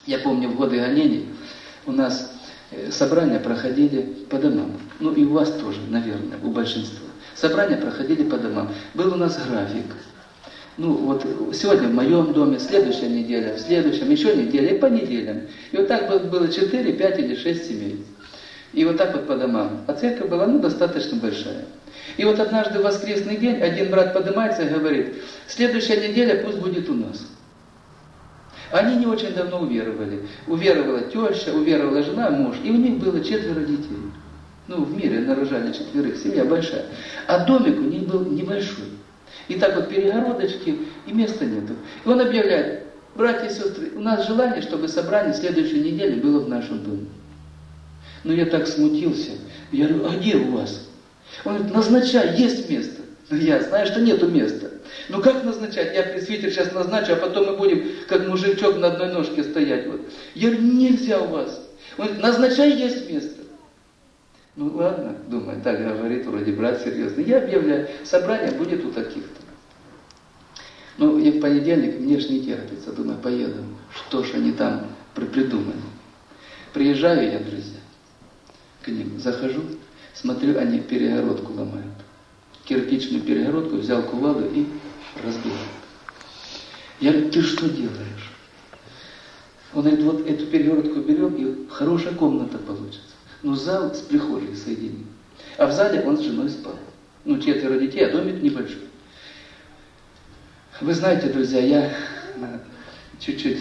Я помню, в годы гонений у нас собрания проходили по домам. Ну и у вас тоже, наверное, у большинства. Собрания проходили по домам. Был у нас график. Ну вот сегодня в моем доме, следующая неделя, в следующем, еще неделя и по неделям. И вот так было 4, 5 или 6 семей. И вот так вот по домам. А церковь была достаточно большая. И вот однажды в воскресный день один брат поднимается и говорит: следующая неделя пусть будет у нас. Они не очень давно уверовали. Уверовала теща, уверовала жена, муж. И у них было 4 детей. Ну, в мире нарожали 4, семья большая. А домик у них был небольшой. И так вот перегородочки, и места нету. И он объявляет: братья и сестры, у нас желание, чтобы собрание следующей недели было в нашем доме. Ну, я так смутился. Я говорю: а где у вас? Он говорит: назначай, есть место. Ну, я знаю, что нету места. Ну, как назначать? Я пресвитер сейчас назначу, а потом мы будем, как мужичок, на одной ножке стоять. Вот. Я говорю: нельзя у вас. Он говорит: назначай, есть место. Ну, ладно, думаю, так говорит, вроде брат серьезный. Я объявляю, собрание будет у таких-то. Ну, и в понедельник мне ж не терпится. Думаю, поеду. Что ж они там придумали. Приезжаю я, друзья, к ним, захожу, смотрю, они перегородку ломают. Кирпичную перегородку, взял кувалду и разбил. Я говорю: ты что делаешь? Он говорит: вот эту перегородку берем, и хорошая комната получится. Ну, зал с прихожей соединен. А в зале он с женой спал. Ну, 4 детей, а домик небольшой. Вы знаете, друзья, я чуть-чуть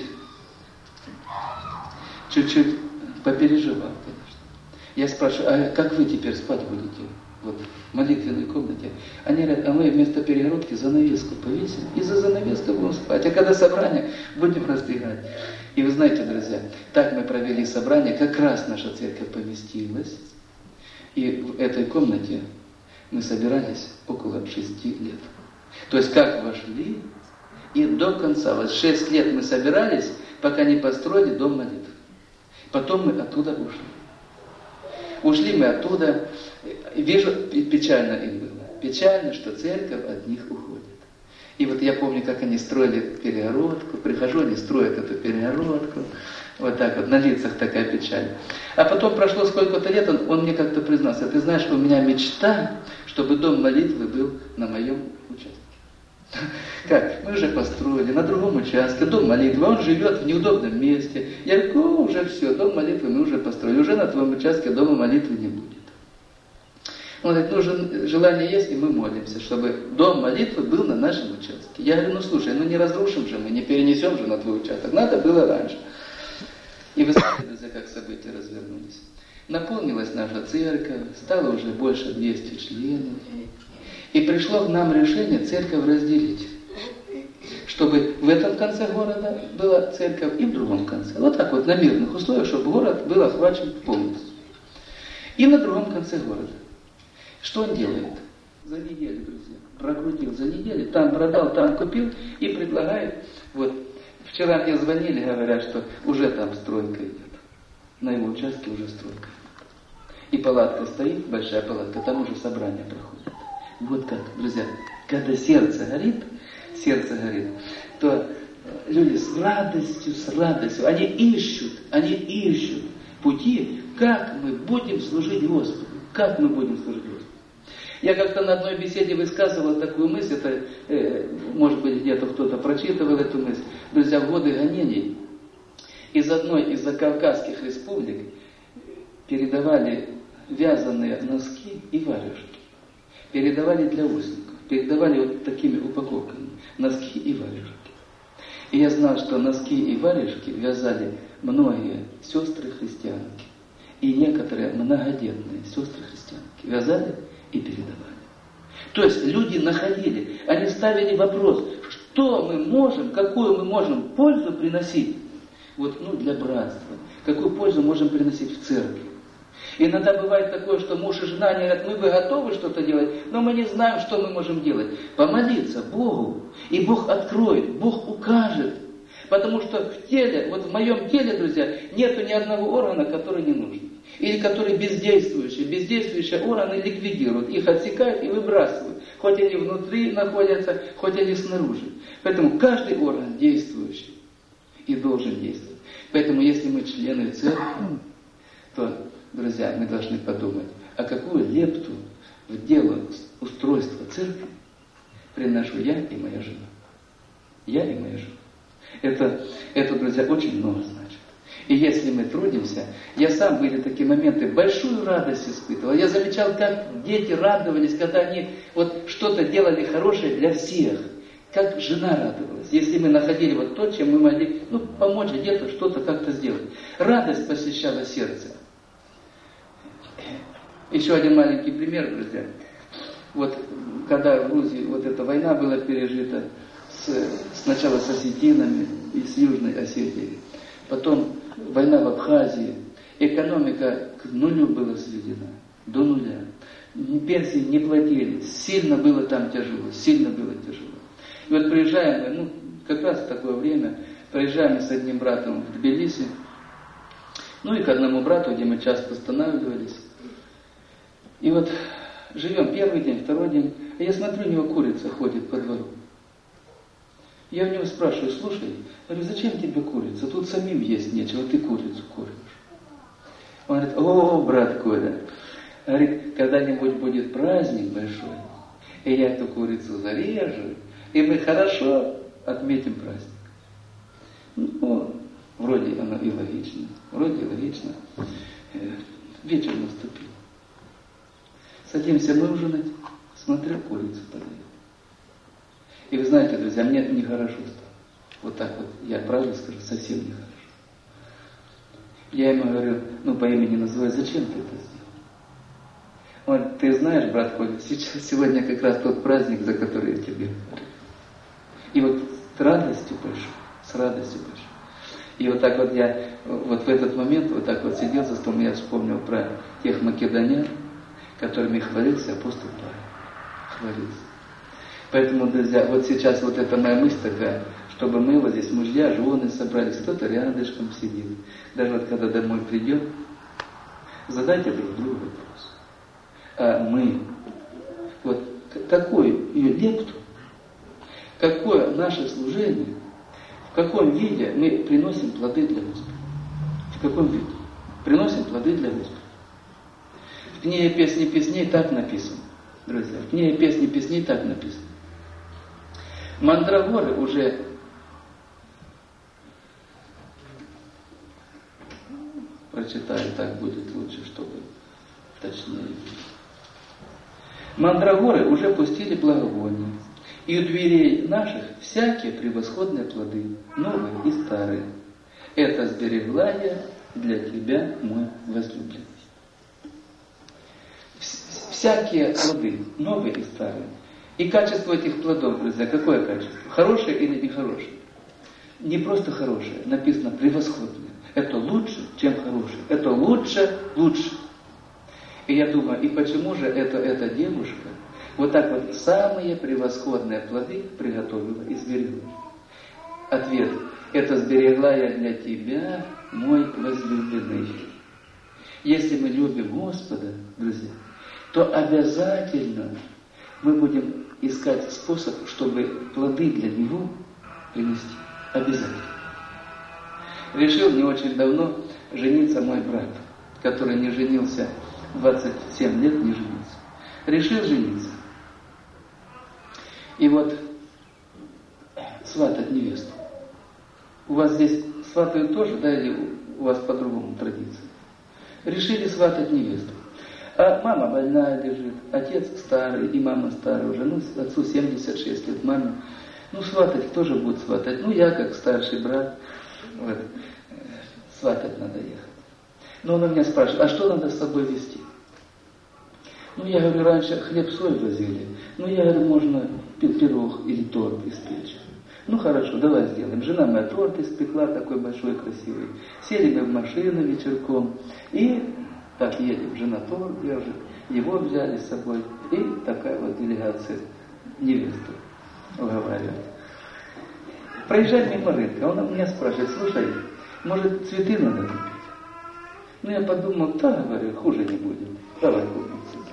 попереживал, конечно. Я спрашиваю: а как вы теперь спать будете? Вот в молитвенной комнате. Они говорят: а мы вместо перегородки занавеску повесим, и за занавеску будем спать. А когда собрание, будем раздвигать. И вы знаете, друзья, так мы провели собрание, как раз наша церковь поместилась. И в этой комнате мы собирались около 6 лет. То есть как вошли, и до конца. Вот 6 лет мы собирались, пока не построили дом молитвы. Потом мы оттуда ушли. Ушли мы оттуда, вижу, печально им было. Печально, что церковь от них уходит. И вот я помню, как они строили перегородку. Прихожу, они строят эту перегородку. Вот так вот, на лицах такая печаль. А потом прошло сколько-то лет, он мне как-то признался: ты знаешь, у меня мечта, чтобы дом молитвы был на моем участке. Как? Мы уже построили на другом участке дом молитвы, он живет в неудобном месте. Я говорю: уже все, дом молитвы мы уже построили, уже на твоем участке дома молитвы не будет. Он говорит: ну, желание есть, и мы молимся, чтобы дом молитвы был на нашем участке. Я говорю: ну слушай, ну не разрушим же мы, не перенесем же на твой участок, надо было раньше. И вы знаете, друзья, как события развернулись. Наполнилась наша церковь, стало уже больше 200 членов. И пришло к нам решение церковь разделить. Чтобы в этом конце города была церковь и в другом конце. Вот так вот, на мирных условиях, чтобы город был охвачен полностью. И на другом конце города. Что он делает? За неделю, друзья. Прокрутил за неделю, там продал, там купил и предлагает. Вот, вчера мне звонили, говорят, что уже там стройка идет. На его участке уже стройка. И палатка стоит, большая палатка, там уже собрание проходит. Вот как, друзья, когда сердце горит, то люди с радостью, они ищут пути, как мы будем служить Господу. Как мы будем служить Господу. Я как-то на одной беседе высказывал такую мысль, это, может быть, где-то кто-то прочитывал эту мысль. Друзья, в годы гонений из одной из закавказских республик передавали вязаные носки и варежки. Передавали для узников. Передавали вот такими упаковками. Носки и варежки. И я знал, что носки и варежки вязали многие сестры-христианки. И некоторые многодетные сестры-христианки. Вязали и передавали. То есть люди находили, они ставили вопрос, что мы можем, какую мы можем пользу приносить вот, для братства. Какую пользу можем приносить в церкви. Иногда бывает такое, что муж и жена говорят: мы бы готовы что-то делать, но мы не знаем, что мы можем делать. Помолиться Богу, и Бог откроет, Бог укажет. Потому что в теле, вот в моем теле, друзья, нету ни одного органа, который не нужен. Или который бездействующий. Бездействующие органы ликвидируют, их отсекают и выбрасывают. Хоть они внутри находятся, хоть они снаружи. Поэтому каждый орган действующий и должен действовать. Поэтому, если мы члены церкви, то, друзья, мы должны подумать, а какую лепту в дело устройства церкви приношу я и моя жена. Я и моя жена. Это, друзья, очень много значит. И если мы трудимся, я сам были такие моменты, большую радость испытывал. Я замечал, как дети радовались, когда они вот что-то делали хорошее для всех. Как жена радовалась, если мы находили вот то, чем мы могли, помочь где-то, что-то как-то сделать. Радость посещала сердце. Еще один маленький пример, друзья. Вот когда в Грузии вот эта война была пережита, сначала с осетинами и с Южной Осетией, потом война в Абхазии, экономика к нулю была сведена, до нуля. Пенсии не платили, сильно было там тяжело, сильно было тяжело. И вот приезжаем мы, как раз в такое время, приезжаем с одним братом в Тбилиси, и к одному брату, где мы часто останавливались. И вот живем первый день, второй день, а я смотрю, у него курица ходит по двору. Я у него спрашиваю, слушай, говорю, зачем тебе курица? Тут самим есть нечего, ты курицу кормишь. Он говорит, о, брат Коля, говорит, когда-нибудь будет праздник большой, и я эту курицу зарежу, и мы хорошо отметим праздник. Вроде оно и логично, Вечер наступил. Садимся мы ужинать, смотрю, курицу подают. И вы знаете, друзья, мне нехорошо стало. Вот так вот, я правда скажу, совсем нехорошо. Я ему говорю, по имени называю, зачем ты это сделал? Он говорит, ты знаешь, брат Коля, сегодня как раз тот праздник, за который я тебе говорю. И вот с радостью большой. И вот так вот я, вот в этот момент, вот так вот сидел за столом, я вспомнил про тех македонян, которыми хвалился апостол Павел. Хвалился. Поэтому, друзья, вот сейчас вот эта моя мысль такая, чтобы мы вот здесь, мужья, жены собрались, кто-то рядышком сидит. Даже вот когда домой придем, задайте друг другу вопрос. А мы, вот какую ее лепту, какое наше служение, в каком виде мы приносим плоды для Господа? В каком виде? Приносим плоды для Господа. В книге «Песни песней» так написано, друзья. В книге «Песни песней» так написано. Мандрагоры уже прочитаю, так будет лучше, чтобы точнее. Мандрагоры уже пустили благовония, и у дверей наших всякие превосходные плоды, новые и старые. Это сберегла я для тебя, мой возлюбленный. Всякие плоды, новые и старые. И качество этих плодов, друзья, какое качество? Хорошее или нехорошее? Не просто хорошее, написано превосходное. Это лучше, чем хорошее. Это лучше. И я думаю, и почему же эта девушка вот так вот самые превосходные плоды приготовила и сберегла? Ответ. Это сберегла я для тебя, мой возлюбленный. Если мы любим Господа, друзья, то обязательно мы будем искать способ, чтобы плоды для Него принести. Обязательно. Решил не очень давно жениться мой брат, который не женился 27 лет, не женился. Решил жениться. И вот сватать невесту. У вас здесь сватают тоже, да, или у вас по-другому традиция? Решили сватать невесту. А мама больная лежит, отец старый, и мама старая уже, отцу 76 лет, маме. Сватать, кто же будет сватать? Я как старший брат, вот, сватать надо ехать. Но он у меня спрашивает, а что надо с собой везти? Я говорю, раньше хлеб-соль возили. Я говорю, можно пирог или торт испечь. Хорошо, давай сделаем. Жена моя торт испекла, такой большой, красивый. Сели мы в машину вечерком, и так едем. Жена торт держит, его взяли с собой, и такая вот делегация невесту уговаривает. Проезжаем мимо рынка, он меня спрашивает, слушай, может цветы надо купить? Я подумал, говорю, хуже не будет, давай купим цветы.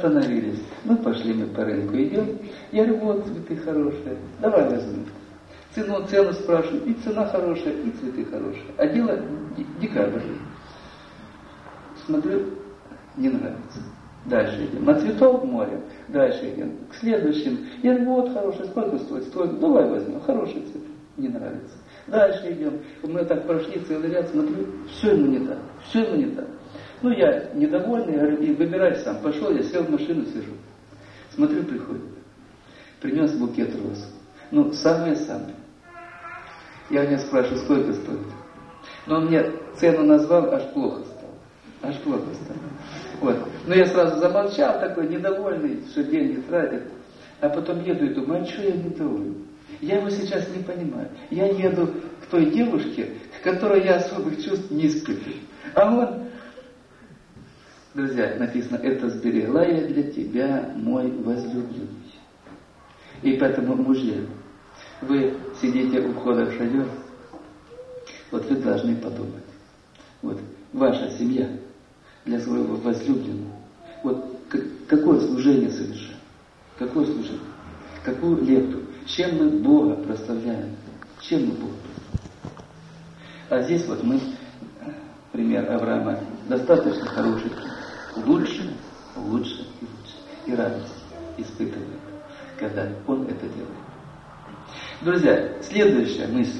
Остановились, пошли мы по рынку, идем, я говорю, вот цветы хорошие, давай возьмем. Цену спрашиваю, и цена хорошая, и цветы хорошие. А дело декабрь. Смотрю, не нравится. Дальше идем. На цветов море. Дальше идем. К следующим. Я говорю, вот хороший, сколько стоит? Стоит. Давай возьмем. Хороший цвет. Не нравится. Дальше идем. Мы так прошли целый ряд, смотрю, все ему не так. Все ему не так. Ну, я недовольный, говорю, и выбирай сам. Пошел, я сел в машину, сижу. Смотрю, приходит. Принес букет роз. Ну, самые-самые. Я у него спрашиваю, сколько стоит. Но он мне цену назвал, аж плохо стало. Аж плохо стало. Вот. Но я сразу замолчал, такой недовольный, что деньги тратят. А потом еду и думаю, а что я недоволен? Я его сейчас не понимаю. Я еду к той девушке, к которой я особых чувств не испытываю. А он, друзья, написано, это сберегла я для тебя, мой возлюбленный. И поэтому, мужья, вы сидите у входа в шатер, вот вы должны подумать. Вот ваша семья для своего возлюбленного. Вот какое служение совершаем? Какое служение? Какую лепту? Чем мы Бога прославляем? Чем мы Бога прославляем? А здесь вот мы, пример Авраама, достаточно хороший. Лучше и лучше. И радость испытывает, когда он это делает. Друзья, следующая мысль.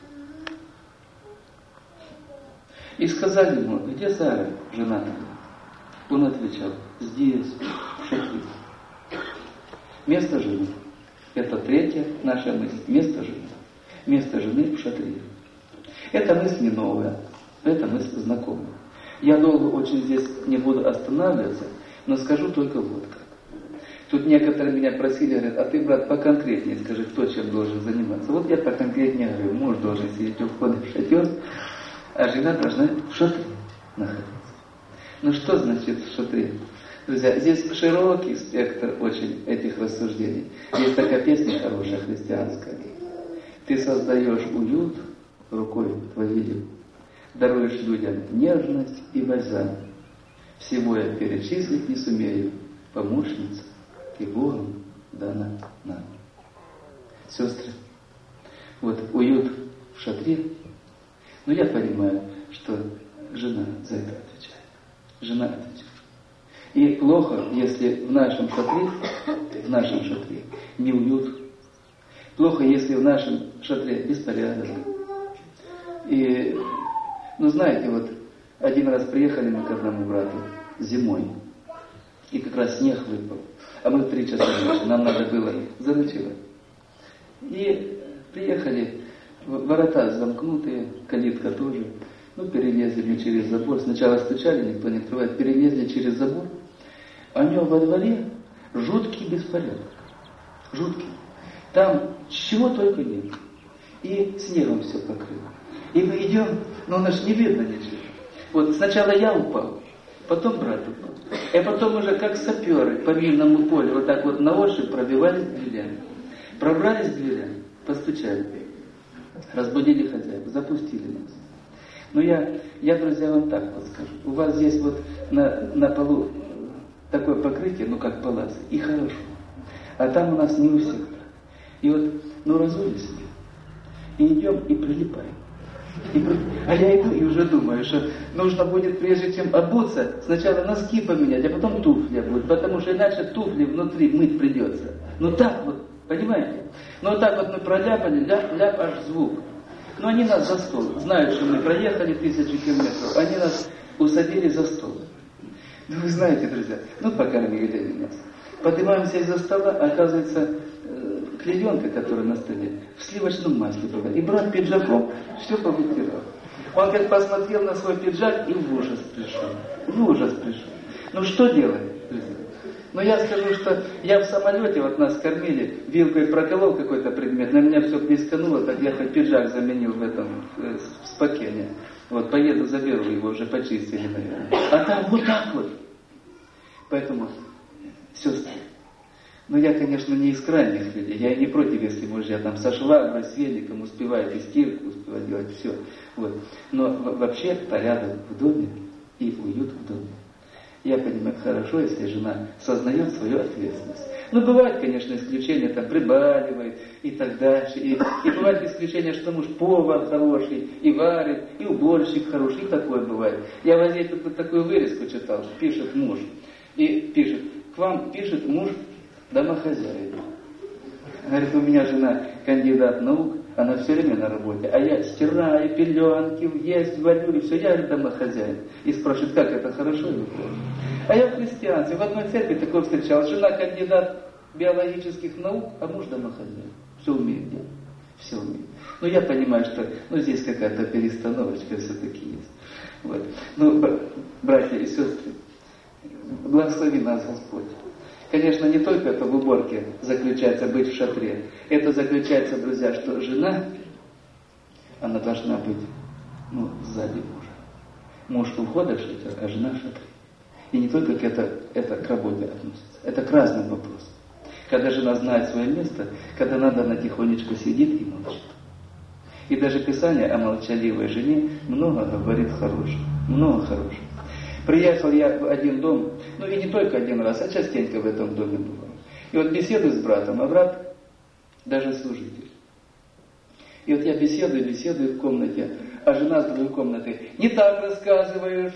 И сказали ему, где Сара, жена твоя? Он отвечал, здесь, в шатре. Место жены. Это третья наша мысль. Место жены. Место жены в шатре. Эта мысль не новая. Эта мысль знакомая. Я долго очень здесь не буду останавливаться, но скажу только вот как. Тут некоторые меня просили, говорят, а ты, брат, поконкретнее скажи, кто чем должен заниматься. Вот я поконкретнее говорю, муж должен сидеть у входа в шатер, а жена должна в шатре находиться. Ну что значит в шатре? Друзья, здесь широкий спектр очень этих рассуждений. Есть такая песня хорошая, христианская. Ты создаешь уют рукой твоей, даруешь людям нежность и бальзам. Всего я перечислить не сумею, помощница и Богом дана нам. Сестры, вот уют в шатре, но я понимаю, что жена за это отвечает. Жена отвечает. И плохо, если в нашем шатре не уют. Плохо, если в нашем шатре беспорядок. И, ну знаете, вот один раз приехали мы к одному брату зимой, и как раз снег выпал. А мы в 3 часа ночи, нам надо было заночевать. И приехали, ворота замкнутые, калитка тоже. Ну, перелезли мы через забор. Сначала стучали, никто не открывает. Перелезли через забор. А у него во дворе жуткий беспорядок. Жуткий. Там чего только нет. И снегом все покрыло. И мы идем, но у нас не видно ничего. Вот сначала я упал, потом брат упал. И потом уже как саперы по минному полю вот так вот на ощупь пробивались дверями. Пробрались дверями, постучали. Разбудили хозяев, запустили нас. Но я, друзья, вам так вот скажу. У вас здесь вот на полу такое покрытие, ну как палац, и хорошо. А там у нас не у всех так. И вот, ну разули себе. И идем, и прилипаем. А я иду и уже думаю, что нужно будет, прежде чем обуться, сначала носки поменять, а потом туфли обуть, потому что иначе туфли внутри мыть придется. Ну так вот, понимаете? Ну вот так вот мы проляпали, ляп аж звук. Но они нас за стол, знают, что мы проехали 1000 километров, они нас усадили за стол. Ну вы знаете, друзья, ну покормили нас. Поднимаемся из-за стола, оказывается, клеенка, которая на столе, в сливочном масле была. И брат пиджаком все повытирал. Он как посмотрел на свой пиджак и в ужас пришел. В ужас пришел. Ну что делать, друзья? Ну я скажу, что я в самолете, вот нас кормили, вилкой проколол какой-то предмет, на меня все плескануло, так я хоть пиджак заменил в этом, в спокене. Вот поеду, заберу его, уже почистили, наверное. А там вот так вот. Поэтому, сестры, ну я, конечно, не из крайних людей, я и не против, если мужья там со шваброй, с веником успевают и стирку, успевают делать все. Вот. Но вообще порядок в доме и уют в доме. Я понимаю хорошо, если жена сознает свою ответственность. Ну, бывают, конечно, исключения, там, прибаливает и так дальше. И бывает исключение, что муж повар хороший, и варит, и уборщик хороший, и такое бывает. Я в газете тут такую вырезку читал, пишет муж. И пишет, к вам пишет муж домохозяин. Говорит, у меня жена кандидат наук, она все время на работе, а я стираю, пеленки, есть, варю, и все, я домохозяин. И спрашивает, как это, хорошо или плохо? А я в христианстве, в одной церкви такое встречал. Жена кандидат биологических наук, а муж домохозяин. Все умеет делать. Все умеет. Но я понимаю, что здесь какая-то перестановочка все-таки есть. Вот. Ну, братья и сестры, благослови нас Господь. Конечно, не только это в уборке заключается быть в шатре. Это заключается, друзья, что жена, она должна быть сзади мужа. Муж у входа в шатер, а жена в шатре. И не только это к работе относится. Это к разным вопросам. Когда жена знает свое место, когда надо, она тихонечко сидит и молчит. И даже Писание о молчаливой жене много говорит хорошего. Много хорошего. Приехал я в один дом, и не только один раз, а частенько в этом доме бывал. И вот беседую с братом, а брат даже служитель. И вот я беседую в комнате, а жена с другой комнаты: не так рассказываешь.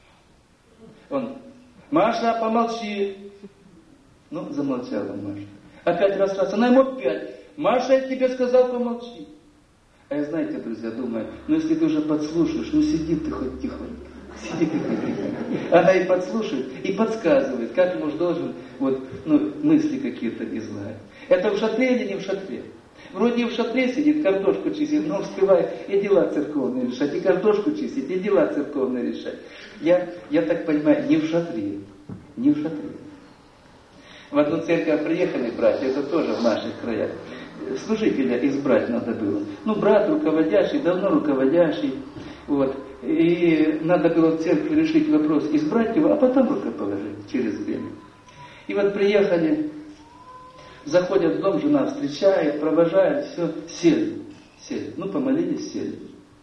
Он: Маша, помолчи. Замолчала Маша. Опять раз, она ему опять: Маша, я тебе сказал, помолчи. А я, знаете, друзья, думаю, если ты уже подслушаешь, сиди ты хоть тихонько. Сиди ты хоть тихонько. Она и подслушает, и подсказывает, как муж должен мысли какие-то излагать. Это в шатре или не в шатре? Вроде и в шатре сидит, картошку чистит, но успевает и дела церковные решать, и картошку чистить, и дела церковные решать. Я так понимаю, не в шатре. Не в шатре. В одну церковь приехали братья, это тоже в наших краях. Служителя избрать надо было. Брат руководящий, давно руководящий. Вот. И надо было в церкви решить вопрос, избрать его, а потом рукоположить через время. И вот приехали, заходят в дом, жена встречает, провожает, все, сели. Помолились, сели.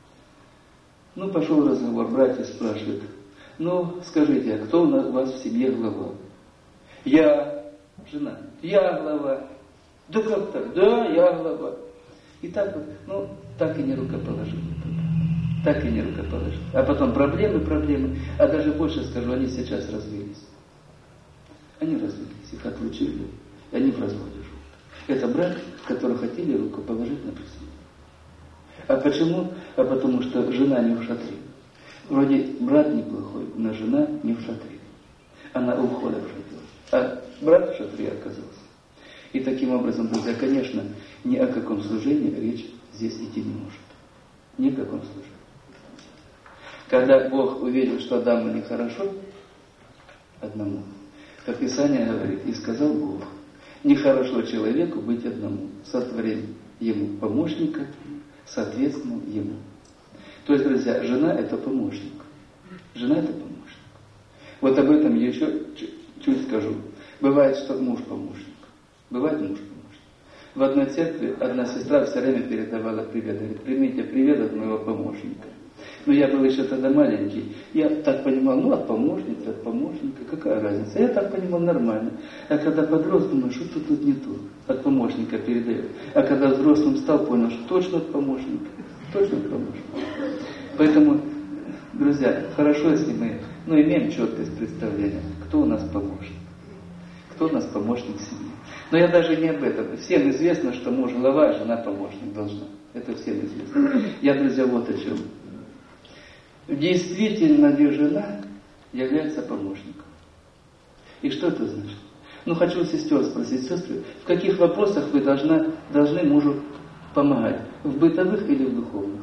Пошел разговор, братья спрашивают: скажите, а кто у вас в семье глава? Я, жена, я глава. Да как так? Да, я глава. И так вот, так и не рукоположили. Так и не рукоположили. А потом проблемы. А даже больше скажу, они сейчас развелись. Они развелись, их отлучили. И они в разводе живут. Это брак, который хотели рукоположить на престол. А почему? А потому что жена не в шатре. Вроде брат неплохой, но жена не в шатре. Она у входа в шатер. А брат в шатре оказался. И таким образом, друзья, конечно, ни о каком служении речь здесь идти не может. Ни о каком служении. Когда Бог увидел, что Адаму нехорошо одному, как Писание говорит, и сказал Бог: нехорошо человеку быть одному, сотворим ему помощника, соответственно ему. То есть, друзья, жена это помощник. Жена это помощник. Вот об этом я еще чуть скажу. Бывает, что муж помощник. Бывает муж помощник. В одной церкви одна сестра все время передавала привет. Говорит: примите привет от моего помощника. Я был еще тогда маленький. Я так понимал, от помощницы, от помощника, какая разница? Я так понимал нормально. А когда подрос, думаю, что тут не то. От помощника передает. А когда взрослым стал, понял, что точно от помощника. Точно от помощника. Поэтому, друзья, хорошо, если мы имеем четкость представления, кто у нас помощник. Кто у нас помощник в семье. Но я даже не об этом. Всем известно, что муж глава, жена помощник должна. Это всем известно. Я, друзья, вот о чем. Действительно ли жена является помощником? И что это значит? Хочу сестер спросить: сестры, в каких вопросах вы должны мужу помогать? В бытовых или в духовных?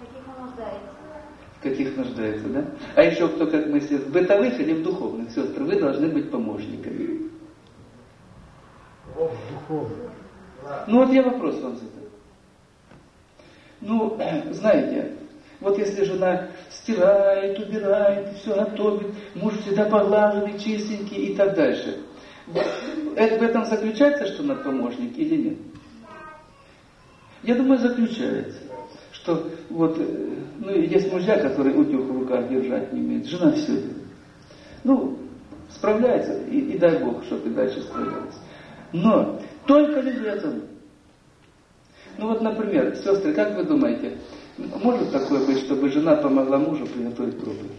В каких нуждается, да? А еще кто, как мыслит, в бытовых или в духовных, сестры, вы должны быть помощниками. Вот я вопрос вам задаю. Знаете, вот если жена стирает, убирает, все готовит, муж всегда поглаженный, чистенький и так дальше. В этом заключается, что она помощник или нет? Я думаю, заключается. Что есть мужья, которые утюг в руках держать не умеют. Жена все делает. Справляется, и дай Бог, чтобы и дальше справлялась. Но только ли в этом? Ну вот, например, сестры, как вы думаете, может такое быть, чтобы жена помогла мужу приготовить проповедь?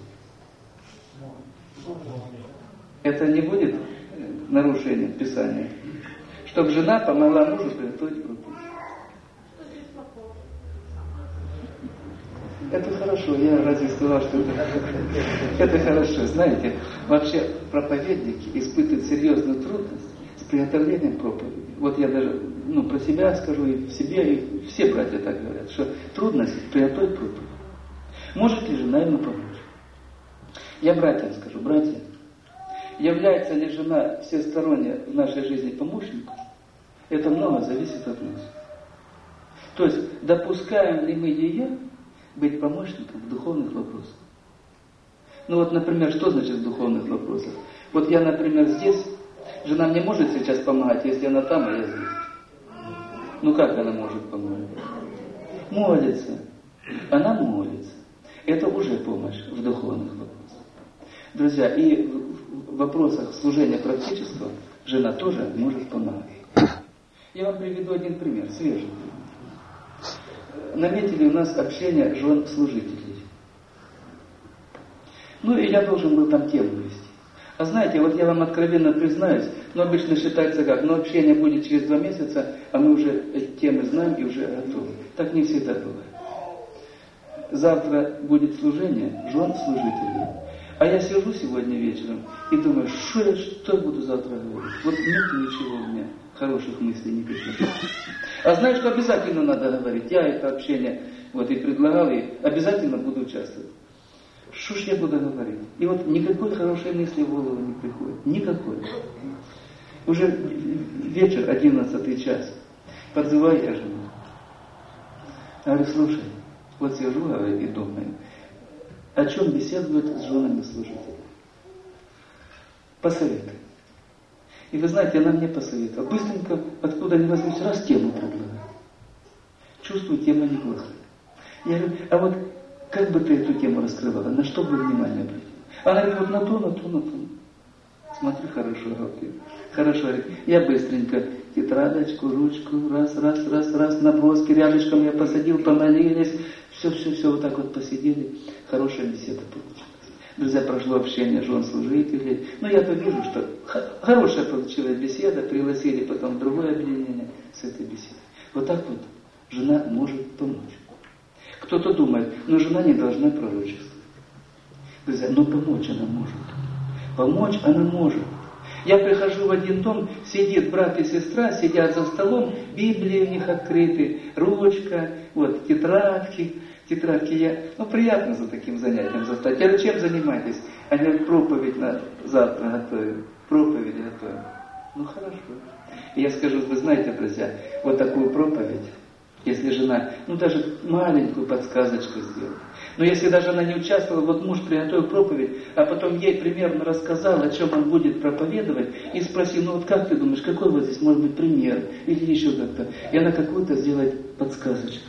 Это не будет нарушением Писания? Чтобы жена помогла мужу приготовить проповедь. Это хорошо, я разве сказал, что это хорошо. Знаете, вообще проповедники испытывают серьезную трудность с приготовлением проповеди. Вот я даже про себя скажу, и в себе, и все братья так говорят, что трудность приготовить проповедь. Может ли жена ему помочь? Я братьям скажу, братья, является ли жена всесторонне в нашей жизни помощником? Это много зависит от нас. То есть, допускаем ли мы ее быть помощником в духовных вопросах? Ну вот, например, что значит в духовных вопросах? Вот я, например, здесь, жена мне может сейчас помогать, если она там, а я здесь. Ну как она может помогать? Молится. Она молится. Это уже помощь в духовных вопросах. Друзья, и в вопросах служения практического жена тоже может помогать. Я вам приведу один пример, свежий пример. Наметили у нас общение жен служителей. Ну и я должен был там тему вести. А знаете, вот я вам откровенно признаюсь, обычно считается как, общение будет через 2 месяца, а мы уже эти темы знаем и уже готовы. Так не всегда бывает. Завтра будет служение жен служителей. А я сижу сегодня вечером и думаю, что я буду завтра говорить? Вот нет ничего у меня, хороших мыслей никаких. А знаешь, что обязательно надо говорить? Я это общение и предлагал, и обязательно буду участвовать. Что ж я буду говорить? И вот никакой хорошей мысли в голову не приходит. Никакой. Уже вечер, 11 час. Подзываю я жену. Я говорю, слушай, вот сижу, говорю, и думаю, о чем беседуют с женами служителей. Посоветуй. И вы знаете, она мне посоветовала. Быстренько, откуда ни возьмусь, раз тему предлагаю. Чувствую, тема неплохая. Я говорю, а вот как бы ты эту тему раскрывала? На что бы внимание обратила? Она говорит, вот на то. Смотри, хорошо, говорит. Хорошо, говорит. Я быстренько тетрадочку, ручку, раз, наброски рядышком я посадил, помолились. Все, вот так вот посидели. Хорошая беседа получилась. Друзья, прошло общение жен служителей. Я-то вижу, что хорошая получилась беседа, пригласили потом другое объединение с этой беседой. Вот так вот жена может помочь. Кто-то думает, жена не должна пророчествовать. Друзья, помочь она может. Помочь она может. Я прихожу в один дом, сидит брат и сестра, сидят за столом, Библии у них открыты, ручка, тетрадки. Приятно за таким занятием застать. Я говорю, чем занимаетесь? Они говорят, проповедь на завтра готовим. Проповедь готовим. Хорошо. И я скажу, вы знаете, друзья, вот такую проповедь, если жена, даже маленькую подсказочку сделает. Но если даже она не участвовала, муж приготовил проповедь, а потом ей примерно рассказал, о чем он будет проповедовать, и спросил, как ты думаешь, какой здесь может быть пример, или еще как-то. И она какую-то сделает подсказочку.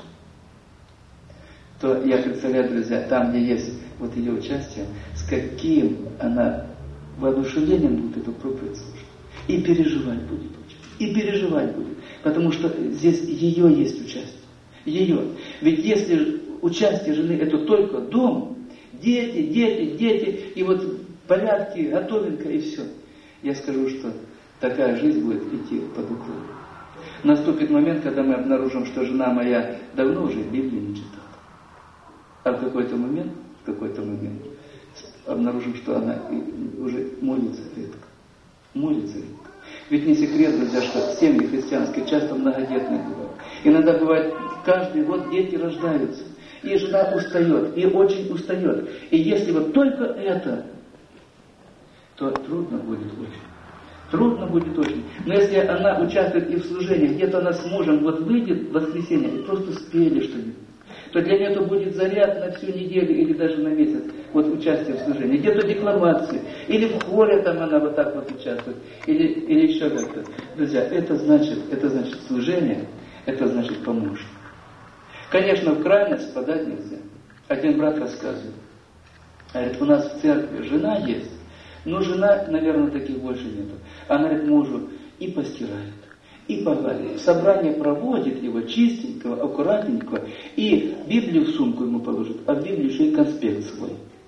То я представляю, друзья, там, где есть ее участие, с каким она воодушевлением будет эту проповедь слушать. И переживать будет очень. И переживать будет. Потому что здесь ее есть участие. Ее. Ведь если участие жены это только дом, дети, и порядки, готовенька и все. Я скажу, что такая жизнь будет идти под уклон. Наступит момент, когда мы обнаружим, что жена моя давно уже Библию не читала. А в какой-то момент обнаружим, что она уже молится редко. Ведь не секрет, друзья, что семьи христианские часто многодетные бывают. Иногда бывает, каждый год дети рождаются. И жена устает, и очень устает. И если только это, то трудно будет очень. Но если она участвует и в служении, где-то она с мужем выйдет в воскресенье и просто спели что-нибудь, то для нее это будет заряд на всю неделю или даже на месяц участие в служении. Где-то декламации, или в хоре там она так участвует, или еще как-то. Друзья, это значит служение, это значит помощник. Конечно, в крайность впадать нельзя. Один брат рассказывает. Говорит, у нас в церкви жена есть, но жена, наверное, таких больше нету. Она говорит мужу, и постирает, и погладит. Собрание проводит его чистенького, аккуратненького, и Библию в сумку ему положит, а в Библию еще и конспект свой.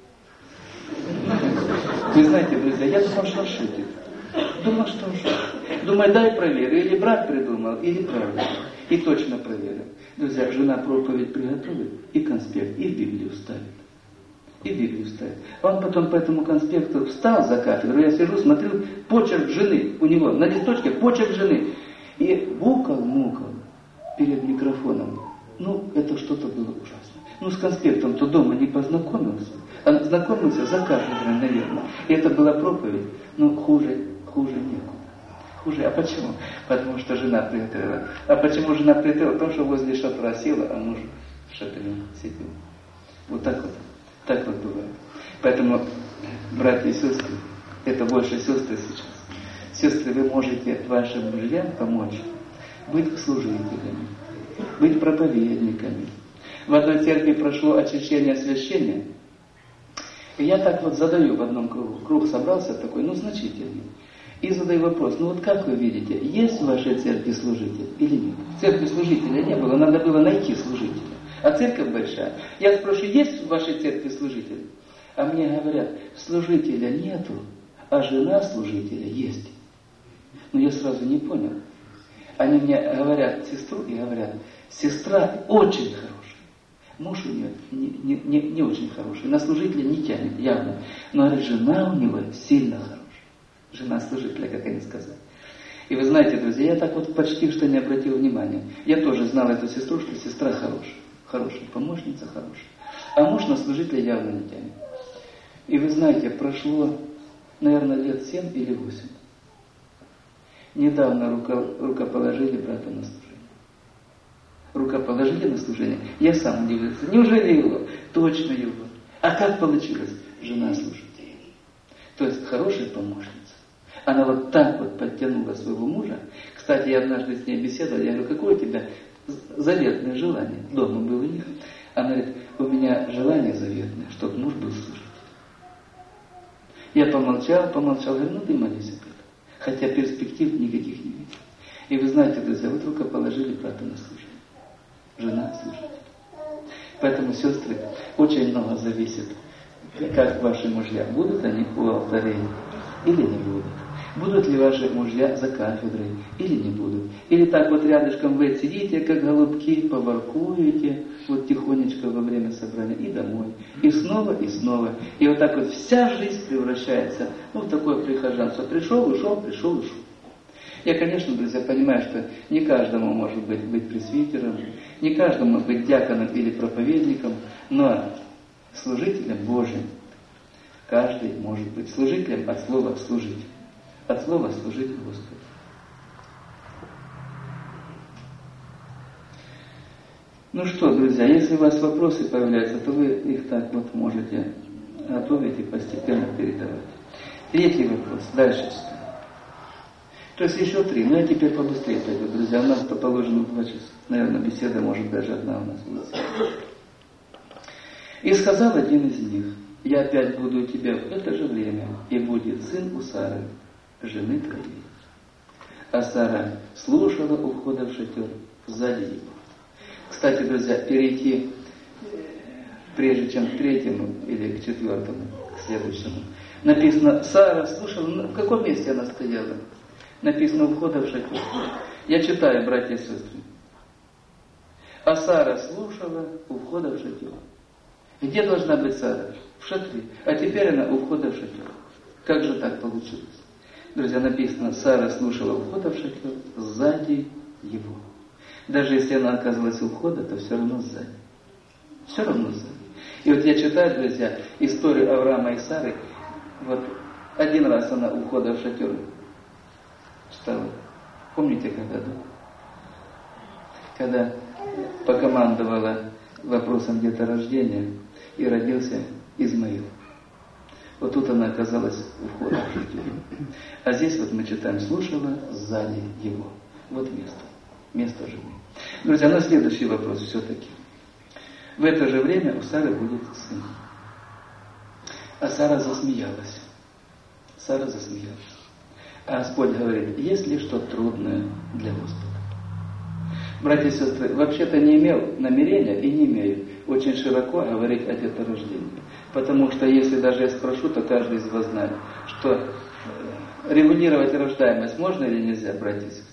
Вы знаете, друзья, я думал, что он шутит. Думал, что он шутит. Думаю, дай проверю, или брат придумал, или правда. И точно проверил. Друзья, жена проповедь приготовит, и конспект, и в Библию вставит. И в Библию вставит. Он потом по этому конспекту встал за кафедру, я сижу, смотрю, почерк жены, у него на листочке почерк жены. И мукал перед микрофоном. Ну, это что-то было ужасно. Ну, с конспектом-то дома не познакомился. А знакомился за кафедрой, наверное. И это была проповедь. Ну, хуже некуда. Хуже. А почему? Потому что жена приготовила. А почему жена приготовила? Потому что возле шатра села, а муж в шатре сидел. Вот так вот. Так вот бывает. Поэтому, братья и сестры, это больше сестры сейчас. Сестры, вы можете вашим мужьям помочь быть служителями, быть проповедниками. В одной церкви прошло очищение священия. И я так вот задаю в одном кругу. Круг собрался такой, значительный. И задаю вопрос, вот как вы видите, есть в вашей церкви служитель или нет? В церкви служителя не было, надо было найти служителя. А церковь большая. Я спрашиваю, есть в вашей церкви служитель? А мне говорят, служителя нету, а жена служителя есть. Я сразу не понял. Они мне говорят сестру и говорят, сестра очень хорошая. Муж у нее не очень хороший. На служителя не тянет, явно. Но говорит, жена у него сильно хорошая. Жена служителя, как они сказали. И вы знаете, друзья, я так вот почти что не обратил внимания. Я тоже знал эту сестру, что сестра хорошая. Хорошая помощница, хорошая. А муж на служителя явно не тянет. И вы знаете, прошло, наверное, лет 7 или 8. Недавно рукоположили брата на служение. Рукоположили на служение. Я сам удивился. Неужели его? Точно его. А как получилось? Жена служителя. То есть хорошая помощница. Она вот так вот подтянула своего мужа. Кстати, я однажды с ней беседовал. Я говорю, какое у тебя заветное желание? Дома был у них. Она говорит, у меня желание заветное, чтобы муж был служителем. Я помолчал, говорю, ты молись об этом. Хотя перспектив никаких не видел. И вы знаете, друзья, вот рукоположили брата на служение. Жена служит. Поэтому, сестры, очень много зависит, как ваши мужья. Будут они у алтарей или не будут. Будут ли ваши мужья за кафедрой или не будут. Или так вот рядышком вы сидите, как голубки, поворкуете, вот тихонечко во время собрания и домой. И снова, и снова. И вот так вот вся жизнь превращается в такое прихожанство. Пришел, ушел, пришел, ушел. Я, конечно, друзья, понимаю, что не каждому может быть пресвитером, не каждому быть диаконом или проповедником, но служителем Божьим каждый может быть. Служителем от слова «служить». От слова «служить Господу». Ну что, друзья, если у вас вопросы появляются, то вы их так вот можете готовить и постепенно передавать. Третий вопрос. Дальше читаем. То есть еще 3. Но я теперь побыстрее пойду, друзья. У нас-то положено 2 часа. Наверное, беседа может даже одна у нас будет. И сказал один из них, я опять буду у тебя в это же время, и будет сын у Сары, жены твоей. А Сара слушала у входа в шатер сзади его. Кстати, друзья, перейти, прежде чем к 3-му или к 4-му, к следующему, написано, Сара слушала, в каком месте она стояла? Написано, у входа в шатер. Я читаю, братья и сестры. А Сара слушала у входа в шатер. Где должна быть Сара? В шатре. А теперь она у входа в шатер. Как же так получилось? Друзья, написано, Сара слушала у входа в шатер сзади его. Даже если она оказалась у входа, то все равно сзади. Все равно сзади. И вот я читаю, друзья, историю Авраама и Сары. Вот один раз она у входа в шатер стала. Помните, когда? Когда покомандовала вопросом деторождения и родился Измаил. Вот тут она оказалась у входа в шатер. А здесь вот мы читаем, слушала сзади его. Вот место жены. Друзья, но следующий вопрос все-таки. В это же время у Сары будет сын. А Сара засмеялась. А Господь говорит, есть ли что трудное для Господа? Братья и сестры, вообще-то не имел намерения и не имею очень широко говорить о деторождении. Потому что если даже я спрошу, то каждый из вас знает, что регулировать рождаемость можно или нельзя, братья и сестры?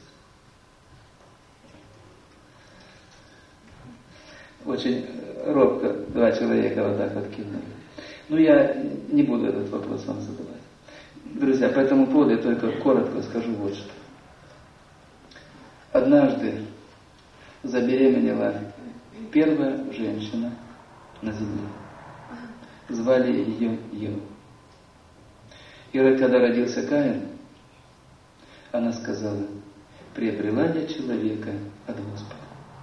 Очень робко два человека вот так вот кинули. Но я не буду этот вопрос вам задавать. Друзья, по этому поводу я только коротко скажу вот что. Однажды забеременела первая женщина на земле. Звали ее Ева. И когда родился Каин, она сказала, приобрела я человека от Господа.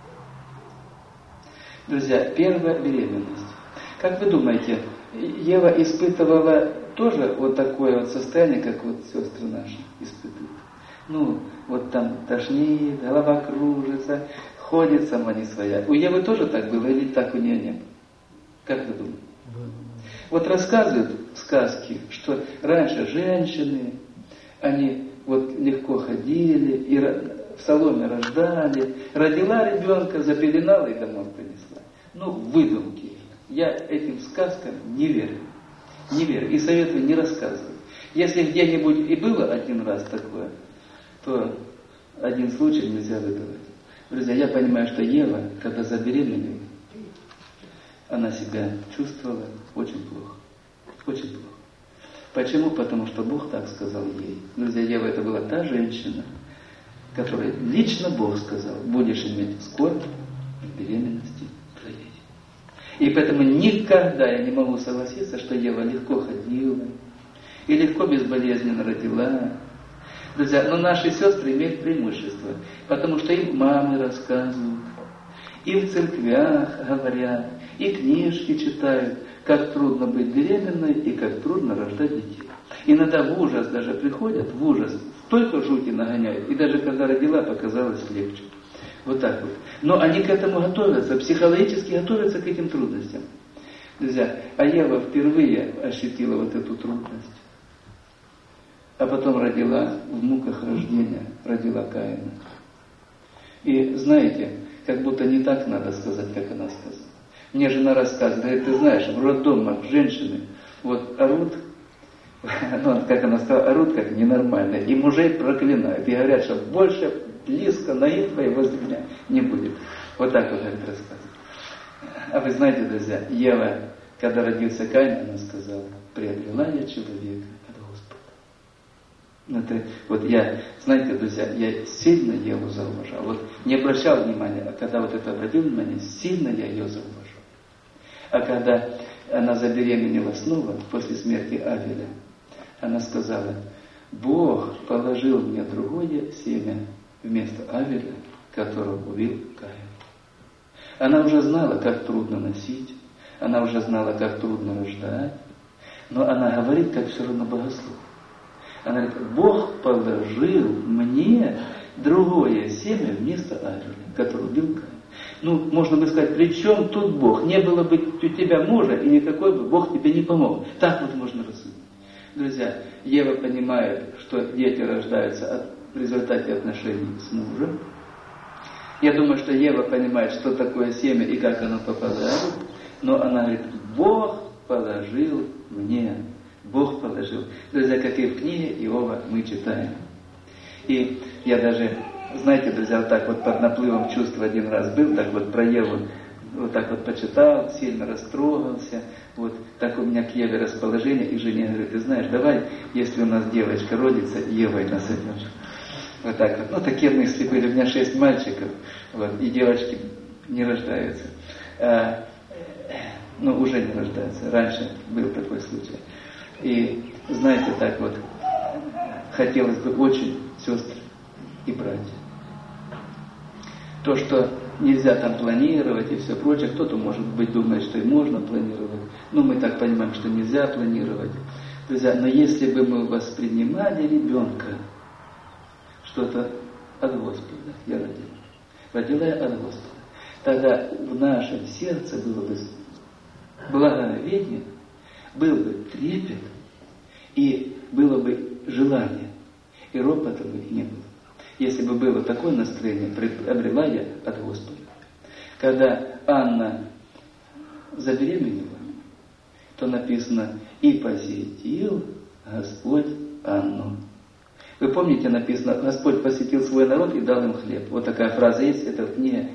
Друзья, первая беременность. Как вы думаете, Ева испытывала тоже вот такое вот состояние, как вот сестры наши испытывают? Ну, вот там тошнит, голова кружится, ходит сама не своя. У Евы тоже так было или так у нее не было? Как вы думаете? Вот рассказывают сказки, что раньше женщины, они вот легко ходили, и в соломе рождали, родила ребенка, запеленала и домой принесла. Ну, выдумки. Я этим сказкам не верю. Не верю. И советую не рассказывать. Если где-нибудь и было один раз такое, то один случай нельзя выдавать. Друзья, я понимаю, что Ева, когда забеременела, она себя чувствовала очень плохо. Очень плохо. Почему? Потому что Бог так сказал ей. Друзья, Ева это была та женщина, которой лично Бог сказал, будешь иметь скорбь в беременности твоей. И поэтому никогда я не могу согласиться, что Ева легко ходила и легко безболезненно родила. Друзья, но наши сестры имеют преимущество, потому что им мамы рассказывают, и в церквях говорят, и книжки читают, как трудно быть беременной и как трудно рождать детей. Иногда в ужас даже приходят, в ужас, столько жути нагоняют, и даже когда родила, показалось легче. Вот так вот. Но они к этому готовятся, психологически готовятся к этим трудностям. Друзья, а Ева впервые ощутила вот эту трудность. А потом родила в муках рождения, родила Каина. И знаете, как будто не так надо сказать, как она сказала. Мне жена рассказывает, говорит, ты знаешь, в роддомах женщины вот орут, ну, как она сказала, орут как ненормальные, и мужей проклинают, и говорят, что больше близко ноги твоей возле меня не будет. Вот так вот говорит, рассказывает. А вы знаете, друзья, Ева, когда родился Каин, она сказала, приобрела я человека от Господа. Это, вот я, знаете, друзья, я сильно Еву зауважал. Вот не обращал внимания, а когда вот это обратил внимание, сильно я ее зауважал. А когда она забеременела снова, после смерти Авеля, она сказала, Бог положил мне другое семя вместо Авеля, которого убил Каин. Она уже знала, как трудно носить, она уже знала, как трудно рождать, но она говорит, как все равно богослов. Она говорит, Бог положил мне другое семя вместо Авеля, который убил Каин. Ну, можно бы сказать, при чем тут Бог? Не было бы у тебя мужа, и никакой бы Бог тебе не помог. Так вот можно рассудить. Друзья, Ева понимает, что дети рождаются в результате отношений с мужем. Я думаю, что Ева понимает, что такое семя и как оно попадает. Но она говорит, Бог положил мне. Бог положил. Друзья, как и в книге Иова мы читаем. И я даже, знаете, друзья, вот так вот под наплывом чувств один раз был, так вот про Еву, вот так вот почитал, сильно растрогался, вот так у меня к Еве расположение, и жене говорит, ты знаешь, давай, если у нас девочка родится, Евой назовешь. Вот так вот. Ну, такие мысли были, у меня 6 мальчиков, вот, и девочки не рождаются. Ну, уже не рождаются, раньше был такой случай. И, знаете, так вот, хотелось бы очень, сестры и братья. То, что нельзя там планировать и все прочее, кто-то, может быть, думает, что и можно планировать. Но мы так понимаем, что нельзя планировать. Друзья, но если бы мы воспринимали ребенка, что-то от Господа, я родила я от Господа, тогда в нашем сердце было бы благоговение, был бы трепет, и было бы желание. и ропота бы не было. Если бы было такое настроение, приобрела я от Господа. Когда Анна забеременела, то написано: «И посетил Господь Анну». Вы помните, написано: «Господь посетил свой народ и дал им хлеб». Вот такая фраза есть, это в книге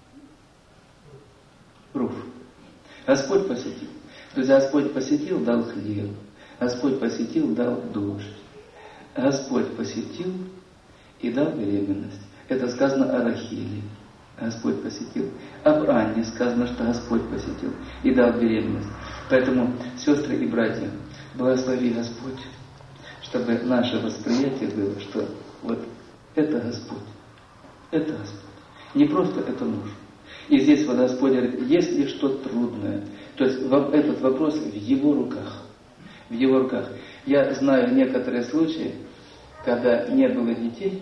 Руф. Господь посетил. То есть Господь посетил, дал хлеб. Господь посетил, дал дождь. Господь посетил и дал беременность. Это сказано о Рахиле. Господь посетил. Об Анне сказано, что Господь посетил и дал беременность. Поэтому, сестры и братья, благослови Господь, чтобы наше восприятие было, что вот это Господь. Это Господь. Не просто это муж. И здесь вот Господь говорит: если что-то трудное, то есть этот вопрос в Его руках. В Его руках. Я знаю некоторые случаи, когда не было детей,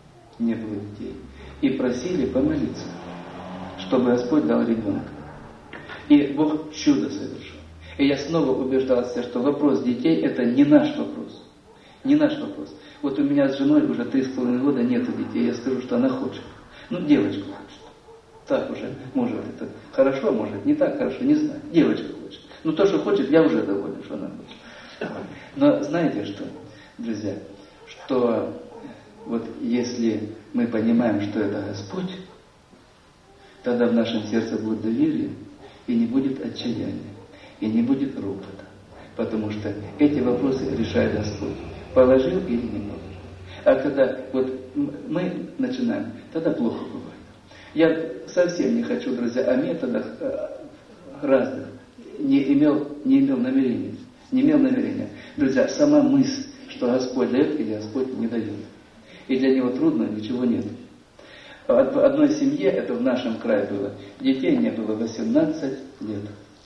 и просили помолиться, чтобы Господь дал ребенка. И Бог чудо совершил. И я снова убеждался, что вопрос детей – это не наш вопрос. Не наш вопрос. Вот у меня с женой уже 3,5 года нету детей. Я скажу, что она хочет. Девочку хочет. Так уже, может, это хорошо, может, не так хорошо, не знаю. Девочка хочет. То, что хочет, я уже доволен, что она хочет. Но знаете что, друзья, что вот если мы понимаем, что это Господь, тогда в нашем сердце будет доверие, и не будет отчаяния, и не будет ропота. Потому что эти вопросы решает Господь. Положил или не положил. А когда вот мы начинаем, тогда плохо бывает. Я совсем не хочу, друзья, о методах разных. Не имел намерения. Не имел намерения. Друзья, сама мысль, что Господь дает или Господь не дает. И для него трудно, ничего нет. В одной семье, это в нашем крае было, детей не было 18 лет.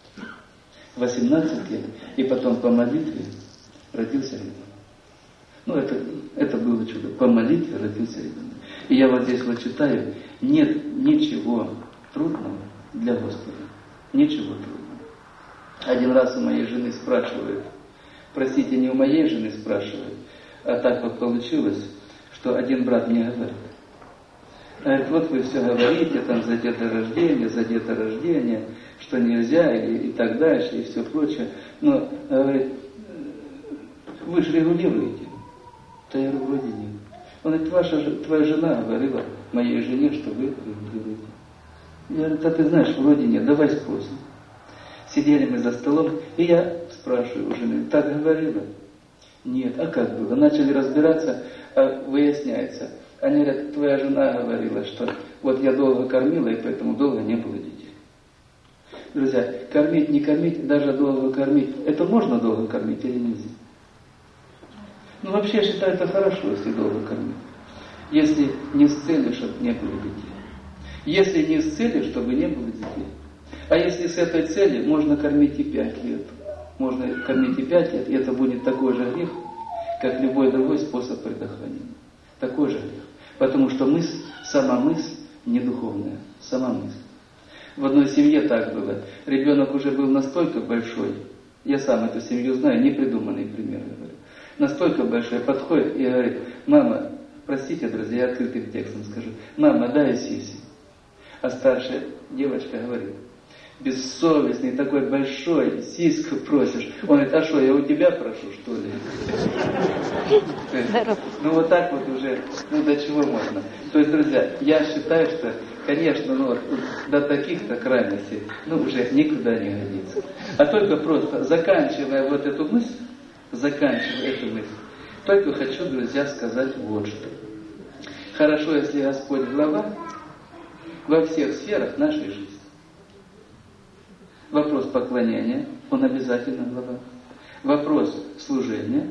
18 лет. И потом по молитве родился ребенок. Это было чудо. По молитве родился ребенок. И я вот здесь вот читаю: нет ничего трудного для Господа. Ничего трудного. Один раз у моей жены спрашивают, простите, не у моей жены спрашивают, а так вот получилось, что один брат мне говорит: вот вы все говорите там за деторождение, что нельзя и так дальше, и все прочее. Но, говорит, вы же регулируете. Да я говорю, вроде нет. Он говорит: твоя жена говорила моей жене, что вы регулируете. Я говорю: да ты знаешь, вроде нет, давай спросим. Сидели мы за столом, и я спрашиваю у жены: так говорила? Нет. А как было? Начали разбираться, а выясняется. Они говорят: твоя жена говорила, что вот я долго кормила, и поэтому долго не было детей. Друзья, кормить, не кормить, даже долго кормить, это можно долго кормить или нельзя? Вообще, я считаю, это хорошо, если долго кормить. Если не с целью, чтобы не было детей. Если не с целью, чтобы не было детей. А если с этой целью, можно кормить и 5 лет. Можно кормить и 5 лет, и это будет такой же грех, как любой другой способ предохранения. Такой же грех. Потому что сама мысль не духовная, сама мысль. В одной семье так было. Ребенок уже был настолько большой, я сам эту семью знаю, непридуманный пример говорю. Настолько большой, подходит и говорит: мама, простите, друзья, я открытым текстом скажу: мама, дай сиси. А старшая девочка говорит: бессовестный, такой большой, сиську просишь. Он говорит: а что, я у тебя прошу, что ли? Вот так вот уже, до чего можно. То есть, друзья, я считаю, что, конечно, до таких-то крайностей, уже никуда не годится. А только просто, заканчивая вот эту мысль, только хочу, друзья, сказать вот что. Хорошо, если Господь глава во всех сферах нашей жизни. Вопрос поклонения, он обязательно глава. Вопрос служения.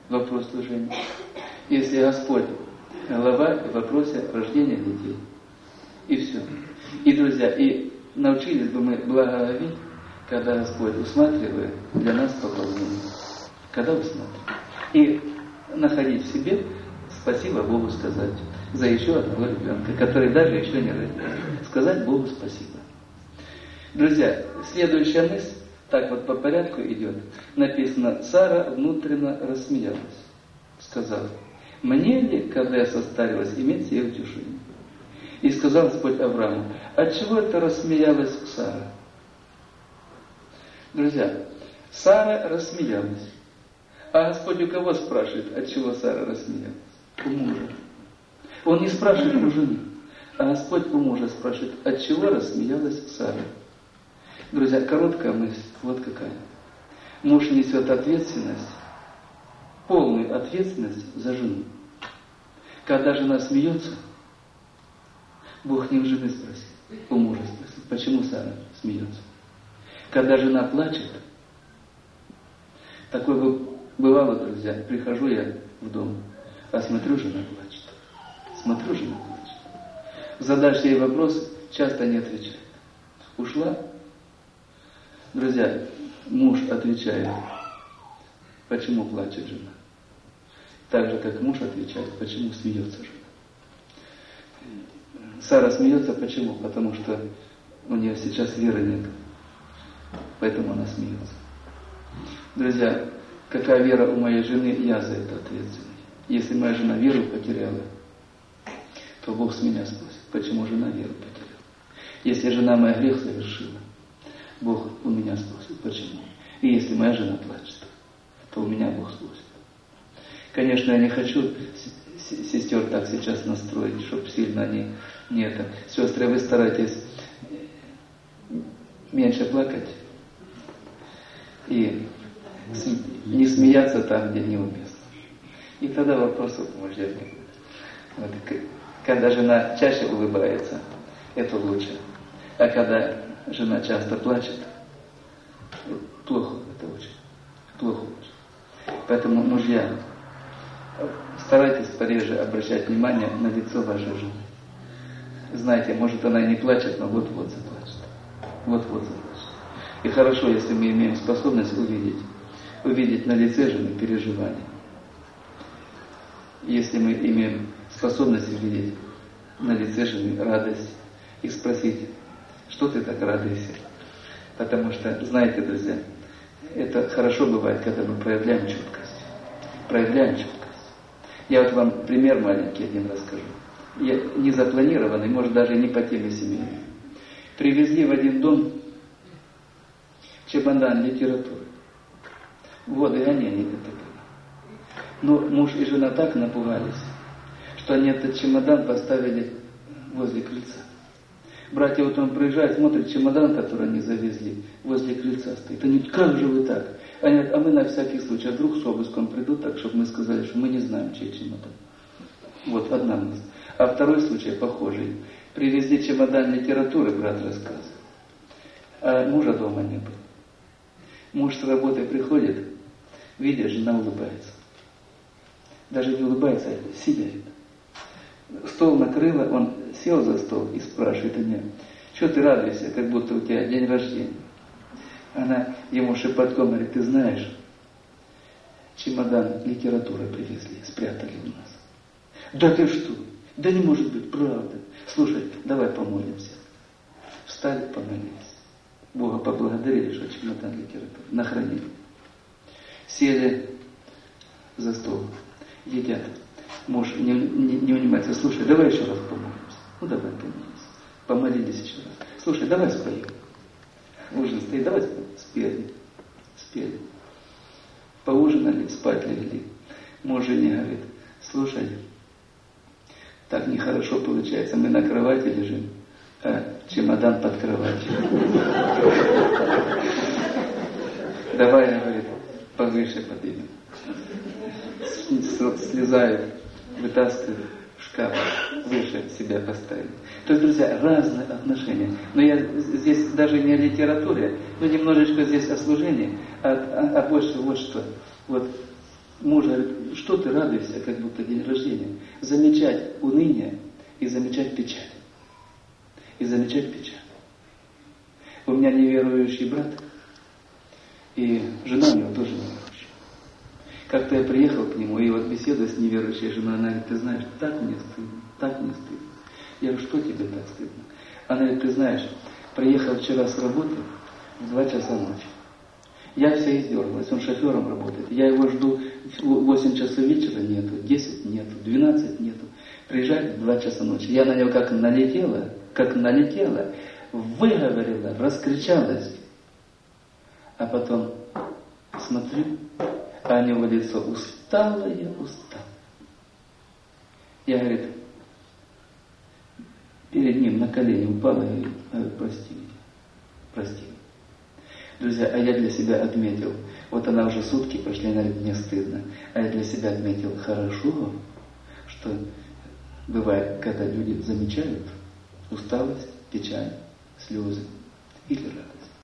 Если Господь глава в вопросе рождения детей. И все. И, друзья, и научились бы мы благоговеть, когда Господь усматривает для нас поклонение. Когда усматривает. И находить в себе спасибо Богу сказать за еще одного ребенка, который даже еще не родился. Сказать Богу спасибо. Друзья, следующая мысль, так вот по порядку идет. Написано: Сара внутренно рассмеялась, сказав: Мне ли, когда я состарилась, иметь сие утешение? И сказал Господь Аврааму: отчего это рассмеялась Сара? Друзья, Сара рассмеялась. А Господь у кого спрашивает, отчего Сара рассмеялась? У мужа. Он не спрашивает у жены, а Господь у мужа спрашивает, отчего рассмеялась Сара? Друзья, короткая мысль, вот какая. Муж несет ответственность, полную ответственность за жену. Когда жена смеется, Бог не у жены спросит, у мужа спросит, почему Сара смеется. Когда жена плачет, такое бывало, друзья, прихожу я в дом, а смотрю, жена плачет. Смотрю, жена плачет. Задашь ей вопрос, часто не отвечает. Ушла? Друзья, муж отвечает, почему плачет жена. Так же, как муж отвечает, почему смеется жена. Сара смеется, почему? Потому что у нее сейчас веры нет. Поэтому она смеется. Друзья, какая вера у моей жены, я за это ответственный. Если моя жена веру потеряла, то Бог с меня спросит, почему жена веру потеряла. Если жена моя грех совершила, Бог у меня спросит, почему. И если моя жена плачет, то у меня Бог спросит. Конечно, я не хочу сестер так сейчас настроить, чтобы сильно они не это. Сестры, вы старайтесь меньше плакать и не смеяться там, где неуместно. И тогда вопросов мужья не будет. Вот. Когда жена чаще улыбается, это лучше. А когда жена часто плачет, плохо это очень. Плохо очень. Поэтому, мужья, старайтесь пореже обращать внимание на лицо вашей жены. Знаете, может она и не плачет, но вот-вот заплачет. Вот-вот заплачет. И хорошо, если мы имеем способность увидеть на лице жены переживания. Если мы имеем способность увидеть на лице жены радость и спросить, что ты так радуешься? Потому что, знаете, друзья, это хорошо бывает, когда мы проявляем чуткость. Проявляем чуткость. Я вот вам пример маленький один расскажу. Не запланированный, может даже не по теме семейной. Привезли в один дом чемодан литературы. Вот и гонения это было. Но муж и жена так напугались, что они этот чемодан поставили возле крыльца. Братья вот он приезжает, смотрит чемодан, который они завезли, возле крыльца стоит. Они говорят, как же вы так? Они говорят, а мы на всякий случай, а вдруг с обыском придут так, чтобы мы сказали, что мы не знаем, чей чемодан. Вот одна мысль. А второй случай похожий. Привезли чемодан литературы, брат рассказывает. А мужа дома не было. Муж с работы приходит, видит, жена улыбается. Даже не улыбается, а сияет. Стол накрыла, он сел за стол и спрашивает у нее, что ты радуешься, как будто у тебя день рождения. Она ему шепотком говорит, ты знаешь, чемодан литературы привезли, спрятали у нас. Да ты что? Да не может быть, правда. Слушай, давай помолимся. Встали, помолились. Бога поблагодарили, что чемодан литературы нахранили. Сели за стол, едят. Муж не унимается. Слушай, давай еще раз помолимся. Ну давай помолимся. Помолились еще раз. Слушай, давай споем. Ужин стоит, давай спели. Спели. Поужинали, спать легли. Муж жене говорит, слушай, так нехорошо получается. Мы на кровати лежим, а чемодан под кроватью. Давай, говорит, повыше поднимем. Слезаю, вытаскиваю шкаф, выше себя поставили. То есть, друзья, разные отношения. Но я здесь даже не о литературе, но немножечко здесь о служении, а больше вот что. Вот муж говорит, что ты радуешься, как будто день рождения. Замечать уныние и замечать печаль. И замечать печаль. У меня неверующий брат, и жена у него тоже неверующая. Как-то я приехал к нему, и вот беседа с неверующей женой, она говорит, ты знаешь, так мне стыдно, так мне стыдно. Я говорю, что тебе так стыдно? Она говорит, ты знаешь, приехал вчера с работы в 2 часа ночи. Я вся издергалась, он шофером работает. Я его жду 8 часов вечера, нету, 10 нету, 12 нету. Приезжает в 2 часа ночи. Я на него как налетела, выговорила, раскричалась. А потом смотрю, а у него лицо усталое. Я, говорит, перед ним на колени упала и говорит, прости. Друзья, а я для себя отметил, вот она уже сутки прошли, она говорит, мне стыдно. А я для себя отметил, хорошо, что бывает, когда люди замечают усталость, печаль, слезы или радость.